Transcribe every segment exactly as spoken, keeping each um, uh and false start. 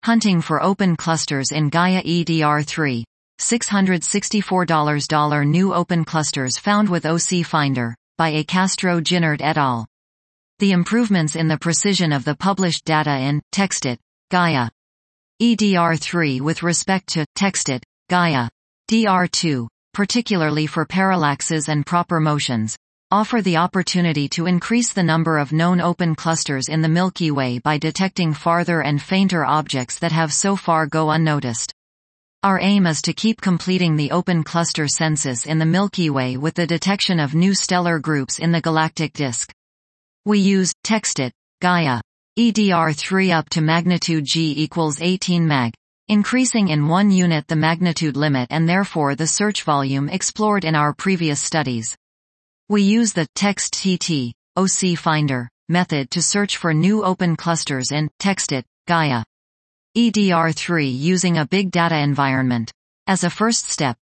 Hunting for Open Clusters in Gaia E D R three. six hundred sixty-four dollars New open clusters found with O C Finder, by A. Castro Ginnard et al. The improvements in the precision of the published data in TextIt, Gaia E D R three with respect to TextIt, Gaia D R two, particularly for parallaxes and proper motions, offer the opportunity to increase the number of known open clusters in the Milky Way by detecting farther and fainter objects that have so far go unnoticed. Our aim is to keep completing the open cluster census in the Milky Way with the detection of new stellar groups in the galactic disk. We use TextIt, Gaia E D R three up to magnitude G equals eighteen meg, increasing in one unit the magnitude limit and therefore the search volume explored in our previous studies. We use the TextTT, O C Finder, method to search for new open clusters in TextIt, Gaia E D R three using a big data environment. As a first step,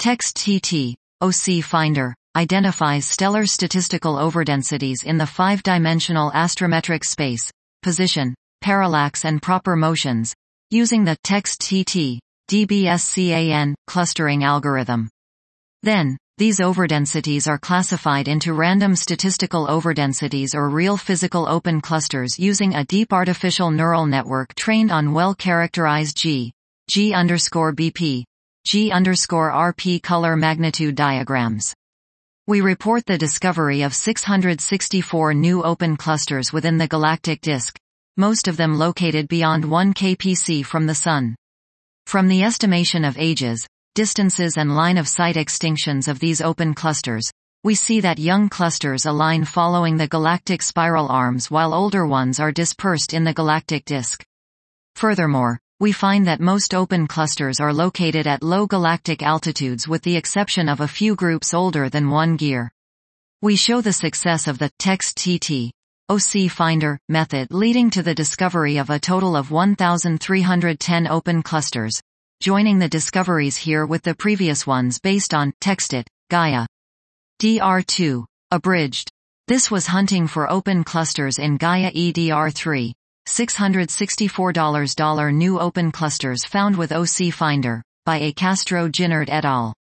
TextTT, O C Finder, identifies stellar statistical overdensities in the five-dimensional astrometric space, position, parallax and proper motions, using the TextTT, D B S C A N, clustering algorithm. Then, these overdensities are classified into random statistical overdensities or real physical open clusters using a deep artificial neural network trained on well-characterized G, G underscore B P, G underscore R P color magnitude diagrams. We report the discovery of six hundred sixty-four new open clusters within the galactic disk, most of them located beyond one K P C from the Sun. From the estimation of ages, distances and line-of-sight extinctions of these open clusters, we see that young clusters align following the galactic spiral arms while older ones are dispersed in the galactic disk. Furthermore, we find that most open clusters are located at low galactic altitudes with the exception of a few groups older than one gear. We show the success of the TextTT, O C Finder, method leading to the discovery of a total of one thousand three hundred ten open clusters, joining the discoveries here with the previous ones based on TextIt, Gaia D R two, abridged. This was hunting for open clusters in Gaia E D R three, six hundred sixty-four dollars new open clusters found with O C Finder, by A. Castro Ginnard et al.